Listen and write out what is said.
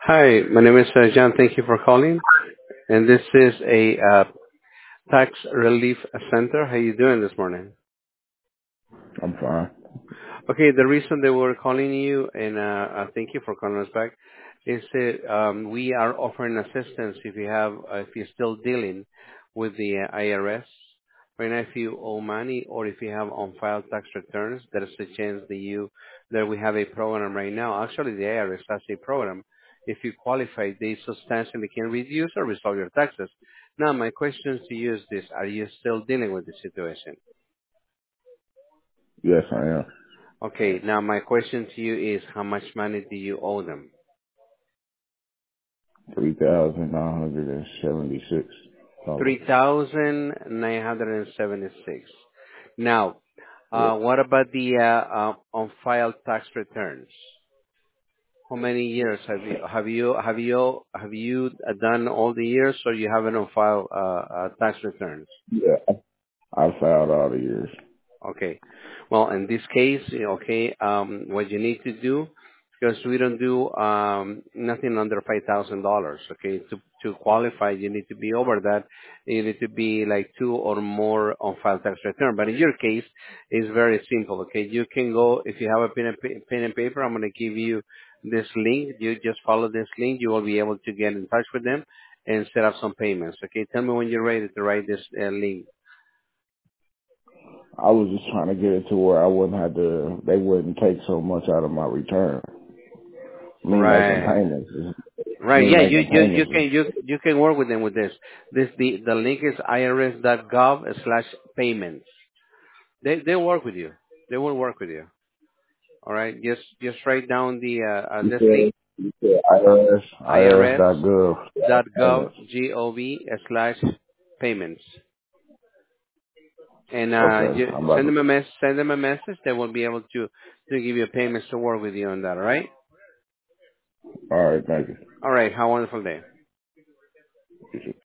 Hi, my name is John. Thank you for calling. And this is a tax relief center. How you doing this morning? I'm fine. Okay, the reason that we're calling you, and thank you for calling us back, is that we are offering assistance if you're still dealing with the IRS. Right now, if you owe money or if you have on-file tax returns, there is a chance that we have a program right now. Actually, the IRS has a program. If you qualify, they substantially can reduce or resolve your taxes. Now, my question to you is this: are you still dealing with the situation? Yes, I am. Okay, now my question to you is how much money do you owe them? $3,976. 3,976. Now, Yeah. what about the on-file tax returns? How many years have you done all the years, or you have an on-file tax returns? Yeah. I filed all the years. Okay. Well, in this case, okay, what you need to do, because we don't do nothing under $5,000. Okay, to qualify, you need to be over that. You need to be like two or more on file tax return. But in your case, it's very simple. Okay, you can go if you have a pen and paper. I'm going to give you this link. You just follow this link. You will be able to get in touch with them and set up some payments. Okay, tell me when you're ready to write this link. I was just trying to get it to where I wouldn't have to, they wouldn't take so much out of my return. Me making Right. payments Right. me Yeah. You making you you payments can you can work with them with this. The link is irs.gov/payments. They work with you. They will work with you. All right. Just write down the you this link said, irs.gov payments. irs.gov/payments. And Okay. you I'm about to, send them a message. They will be able to give you payments to work with you on that. All right. all right, thank All right. Have a wonderful day. you.